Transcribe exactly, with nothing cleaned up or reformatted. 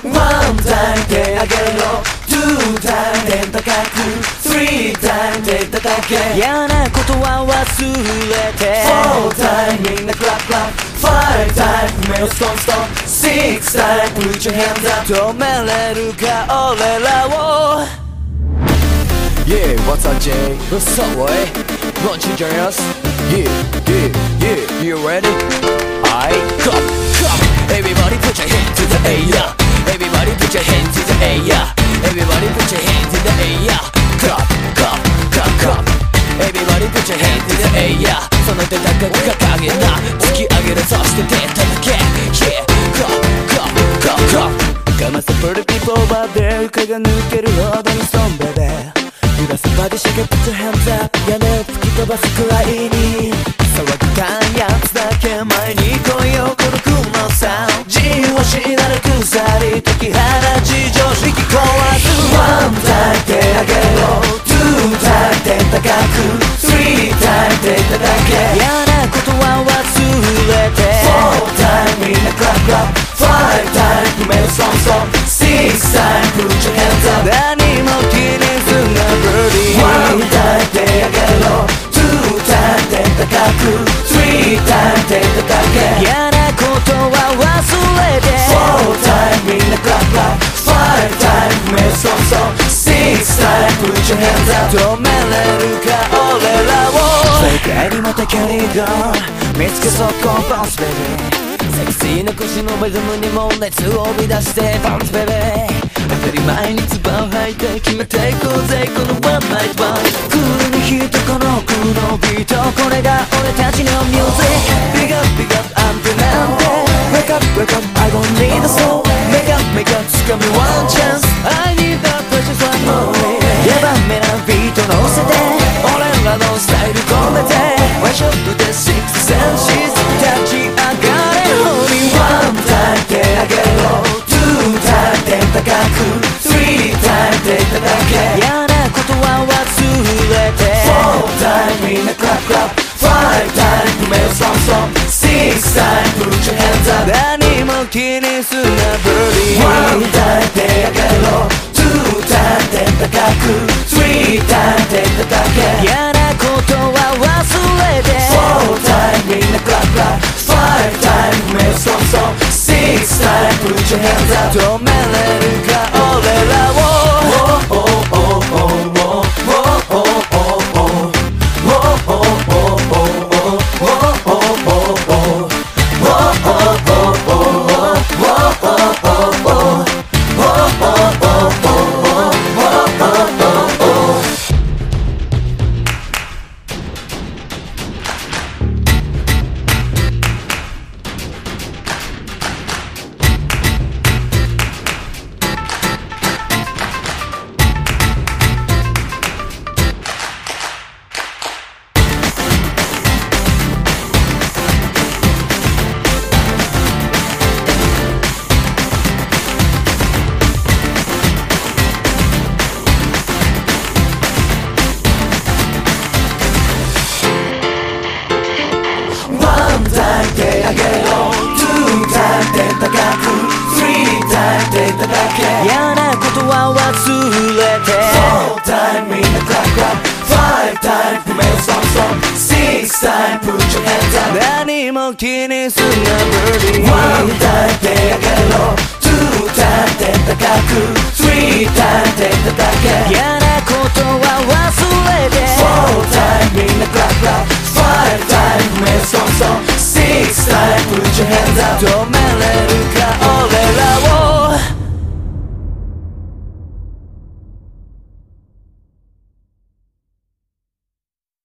ワンタイム手上げろ、ツータイム手高く、スリータイム手叩け。 嫌なことは忘れて、 フォータイムみんなクラップクラップ、ファイブタイム目をストンストン、シックスタイム Put your hands up。 止めれるか俺らを。 Yeah, what's up, Jay? What's up, boy? Won't you join us? Yeah, yeah, yeah. You ready? Alright, come, come. Everybody put your hands in the air. Everybody put your hands in the air. Everybody put your hands in the air. Clap, clap, clap, clap. Everybody put your hands in the air. その手高く掲げな、突き上げる、そして手叩け。Yeah, clap, clap, clap, clap. Got my pretty people out there. 床が抜けるほどにストンベベ。揺らすバディシェイク、put your hands up。屋根を突き飛ばすくらいに騒ぎたいやつだけ前に来いよ、このクのサウンド。自由をしなる鎖解き放ち、常識壊す。 ワンタイム手上げろ、ツータイム手高く、スリータイム手叩け。 嫌なことは忘れて、 フォータイムみんなクラップクラップ、ファイブタイム目をストンストン、シックスタイム Put your hands up。 何も気にすんなブリー。 ワンタイム手上げろ、ツータイム手高く、スリータイム手叩け。 嫌なことは忘れて、 フォータイムみんなクラップクラップ、ファイブタイム目をストンストン、シックスタイム Put your hands up。 止めれるか俺らを。世界にまたキャリーが見つけそうコンパンスベビー。セクシーな腰のリズムにも熱を帯び出してバンスベビー。当たり前に唾を吐いて決めていこうぜこのワンナイトバン。クールにヒットこのクのビート、これが俺たちのミュージック。 Big up big up アンテナンテ Wake up wake up I don't need a soul。 Make up make up 掴み one chance I need the precious one more。 ヤバめなビート乗せて俺らのスタイル込めて、ワンショットでシックスセンシズ立ち上がれホーミー。 ワンタイム手上げろ、ツータイム手高く、スリータイム手叩け。 嫌なことは忘れて、 フォータイムみんなクラップクラップ、ファイブタイム目をストンストン、シックスタイム Put your hands up。 何も気にすんなブリー。 ワンタイム手上げろ、ツータイム手高く、スリータイム手叩け。 嫌なことは忘れて、 フォータイムみんなクラップクラップ、ファイブタイム目をストンストン、シックスタイム Put your hands up。 止めれるか俺らを。 手上げろ、ツータイム手高く、スリータイム手叩け。 嫌なことは忘れて、 フォータイムみんなクラップクラップ、ファイブタイム目をストンストン、シックスタイム Put your hands up。 何も気にすんなブリー。 ワンタイム手上げろ、ツータイム手高く、スリータイム手叩け。 嫌なことは忘れて、 フォータイムみんなクラップクラップ、ファイブタイム目をストンストン、シックスタイム Put your hands up。